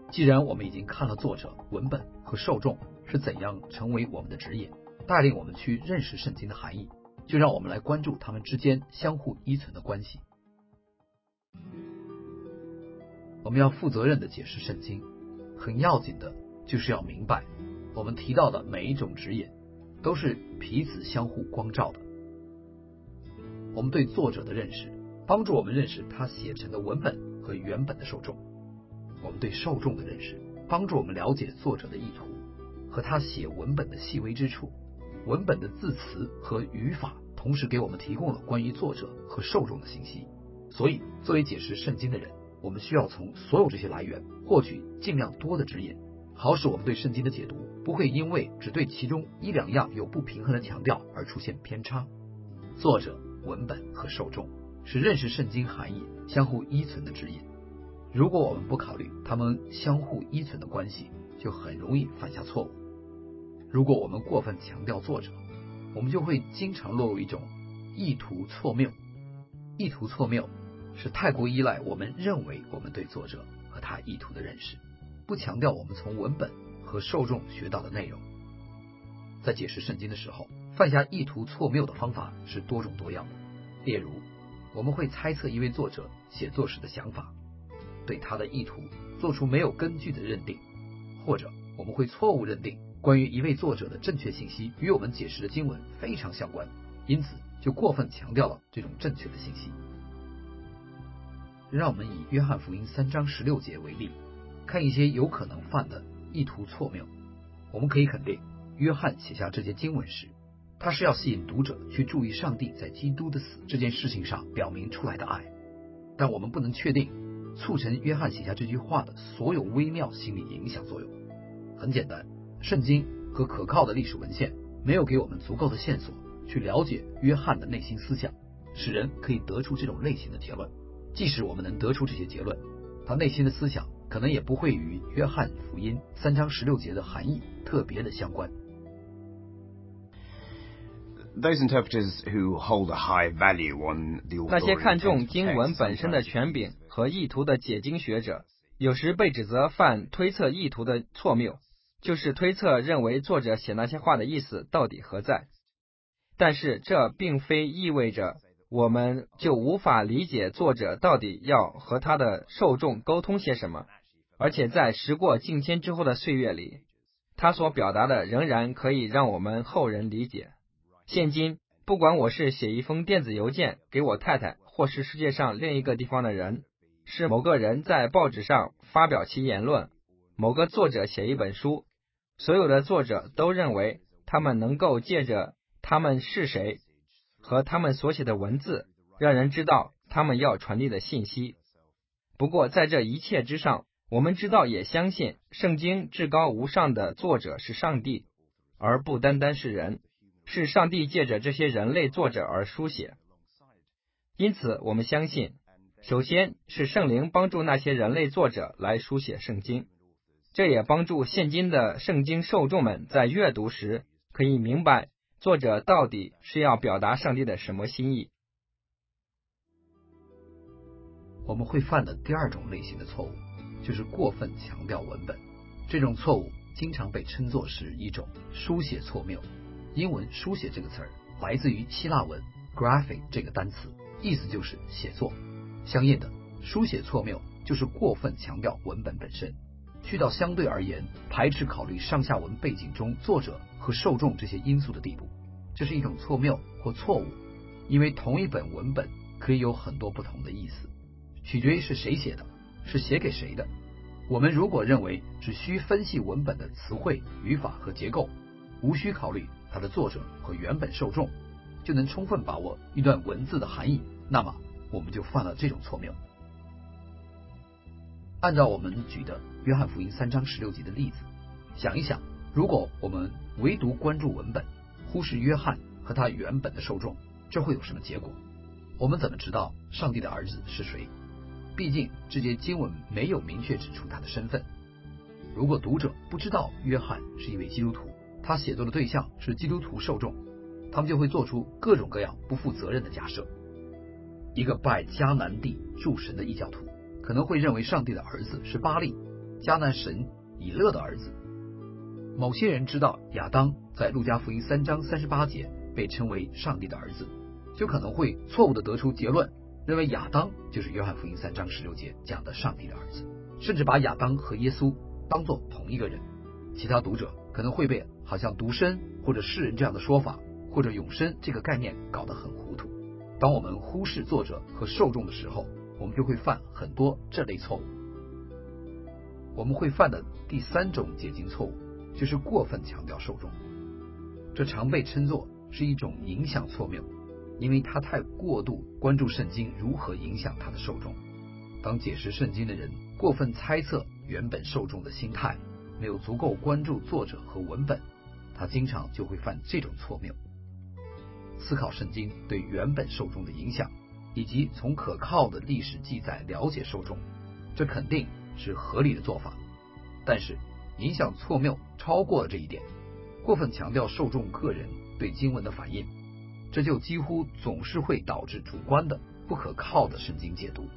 既然我们已经看了作者、文本和受众是怎样成为我们的指引，带领我们去认识圣经的含义，就让我们来关注它们之间相互依存的关系。我们要负责任地解释圣经，很要紧的就是要明白，我们提到的每一种指引都是彼此相互光照的。我们对作者的认识，帮助我们认识他写成的文本和原本的受众；我们对受众的认识，帮助我们了解作者的意图和他写文本的细微之处。文本的字词和语法同时给我们提供了关于作者和受众的信息。所以作为解释圣经的人，我们需要从所有这些来源获取尽量多的指引，好使我们对圣经的解读不会因为只对其中一两样有不平衡的强调而出现偏差。作者、文本和受众是认识圣经含义相互依存的指引。如果我们不考虑他们相互依存的关系，就很容易犯下错误。如果我们过分强调作者，我们就会经常落入一种意图错谬。意图错谬是太过依赖我们认为我们对作者和他意图的认识，不强调我们从文本和受众学到的内容。在解释圣经的时候，犯下意图错谬的方法是多种多样的。例如，我们会猜测一位作者写作时的想法，对他的意图做出没有根据的认定，或者我们会错误认定关于一位作者的正确信息与我们解释的经文非常相关，因此就过分强调了这种正确的信息。让我们以约翰福音3章16节为例，看一些有可能犯的意图错谬。我们可以肯定，约翰写下这些经文时，他是要吸引读者去注意上帝在基督的死这件事情上表明出来的爱。但我们不能确定促成约翰写下这句话的所有微妙心理影响作用。很简单，圣经和可靠的历史文献没有给我们足够的线索去了解约翰的内心思想，使人可以得出这种类型的结论。即使我们能得出这些结论，他内心的思想可能也不会与约翰福音3章16节的含义特别的相关。 Those interpreters who hold a high value on the 那些看重 authority 经文本身的权柄和意图的解经学者，有时被指责犯推测意图的错谬，就是推测认为作者写那些话的意思到底何在。但是这并非意味着我们就无法理解作者到底要和他的受众沟通些什么，而且在时过境迁之后的岁月里，他所表达的仍然可以让我们后人理解。现今，不管我是写一封电子邮件给我太太，或是世界上另一个地方的人，是某个人在报纸上发表其言论，某个作者写一本书，所有的作者都认为他们能够借着他们是谁和他们所写的文字，让人知道他们要传递的信息。不过在这一切之上，我们知道也相信圣经至高无上的作者是上帝，而不单单是人，是上帝借着这些人类作者而书写。因此我们相信，首先是圣灵帮助那些人类作者来书写圣经，这也帮助现今的圣经受众们在阅读时可以明白作者到底是要表达上帝的什么心意。 我们会犯的第二种类型的错误，就是过分强调文本。这种错误经常被称作是一种书写错谬。英文书写这个词儿来自于希腊文 graphic 这个单词，意思就是写作。相应的，书写错谬就是过分强调文本本身，去到相对而言排斥考虑上下文背景中作者和受众这些因素的地步。这是一种错谬或错误，因为同一本文本可以有很多不同的意思，取决于是谁写的，是写给谁的。我们如果认为只需分析文本的词汇、语法和结构，无需考虑它的作者和原本受众，就能充分把握一段文字的含义，那么我们就犯了这种错谬。按照我们举的约翰福音3章16节的例子，想一想，如果我们唯独关注文本，忽视约翰和他原本的受众，这会有什么结果？我们怎么知道上帝的儿子是谁？毕竟这些经文没有明确指出他的身份。如果读者不知道约翰是一位基督徒，他写作的对象是基督徒受众，他们就会做出各种各样不负责任的假设。一个拜迦南地诸神的异教徒可能会认为上帝的儿子是巴力， 迦南神以勒的儿子。某些人知道亚当在路加福音3章38节被称为上帝的儿子，就可能会错误地得出结论，认为亚当就是约翰福音3章16节讲的上帝的儿子，甚至把亚当和耶稣当作同一个人。其他读者可能会被好像独生或者世人这样的说法，或者永生这个概念搞得很糊涂。当我们忽视作者和受众的时候，我们就会犯很多这类错误。我们会犯的第3种解经错误就是过分强调受众，这常被称作是一种影响错谬，因为他太过度关注圣经如何影响他的受众。当解释圣经的人过分猜测原本受众的心态，没有足够关注作者和文本，他经常就会犯这种错谬。思考圣经对原本受众的影响，以及从可靠的历史记载了解受众，这肯定是合理的做法。但是影响错谬超过了这一点，过分强调受众个人对经文的反应，这就几乎总是会导致主观的不可靠的圣经解读。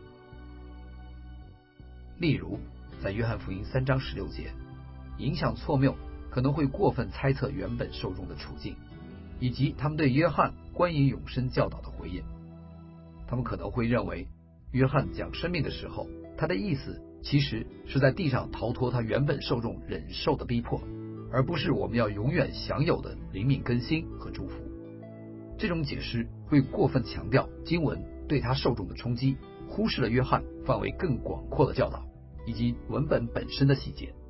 例如在约翰福音3章16节，影响错谬可能会过分猜测原本受众的处境，以及他们对约翰关于永生教导的回应。他们可能会认为约翰讲生命的时候，他的意思其实是在地上逃脱他原本受众忍受的逼迫，而不是我们要永远享有的灵命更新和祝福。这种解释会过分强调经文对他受众的冲击，忽视了约翰范围更广阔的教导以及文本本身的细节。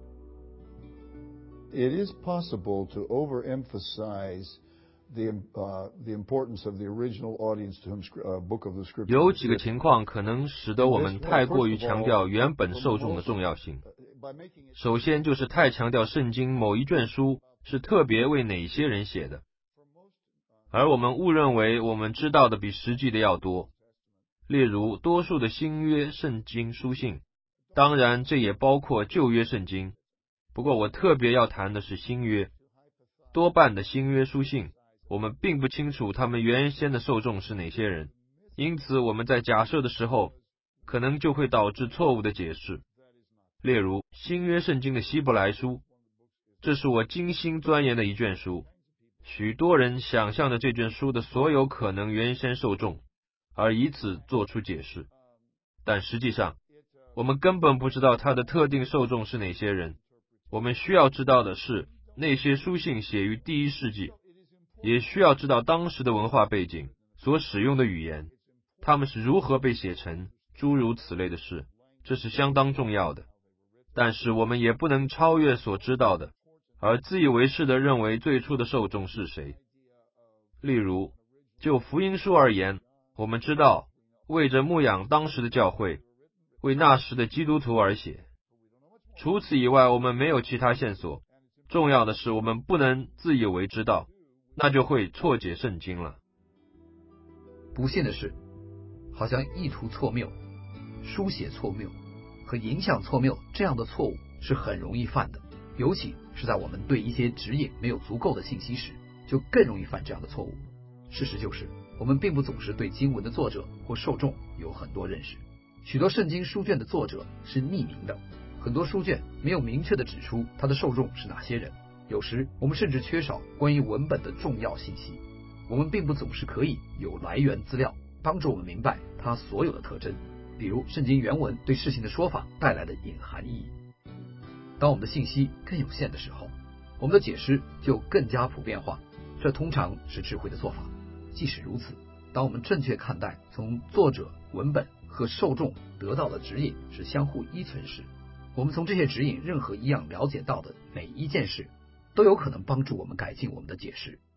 It is possible to overemphasize the importance of the original audience to whom book of the scripture. 有几个情况可能使得我们太过于强调原本受众的重要性。首先就是太强调圣经某一卷书是特别为哪些人写的，而我们误认为我们知道的比实际的要多。例如多数的新约圣经书信，当然这也包括旧约圣经，不过我特别要谈的是新约。多半的新约书信，我们并不清楚他们原先的受众是哪些人，因此我们在假设的时候，可能就会导致错误的解释。例如新约圣经的希伯来书，这是我精心钻研的一卷书，许多人想象着这卷书的所有可能原先受众，而以此做出解释，但实际上我们根本不知道它的特定受众是哪些人。我们需要知道的是那些书信写于第1世纪，也需要知道当时的文化背景，所使用的语言，他们是如何被写成，诸如此类的事，这是相当重要的。但是我们也不能超越所知道的，而自以为是地认为最初的受众是谁。例如就福音书而言，我们知道为着牧养当时的教会，为那时的基督徒而写。除此以外，我们没有其他线索。重要的是我们不能自以为知道，那就会错解圣经了。 不幸的是，好像意图错谬、书写错谬和影响错谬这样的错误是很容易犯的，尤其是在我们对一些指引没有足够的信息时，就更容易犯这样的错误。事实就是，我们并不总是对经文的作者或受众有很多认识。许多圣经书卷的作者是匿名的，很多书卷没有明确地指出他的受众是哪些人。有时我们甚至缺少关于文本的重要信息，我们并不总是可以有来源资料帮助我们明白它所有的特征，比如圣经原文对事情的说法带来的隐含意义。当我们的信息更有限的时候，我们的解释就更加普遍化，这通常是智慧的做法。即使如此，当我们正确看待从作者、文本和受众得到的指引是相互依存时，我们从这些指引任何一样了解到的每一件事，都有可能帮助我们改进我们的解释。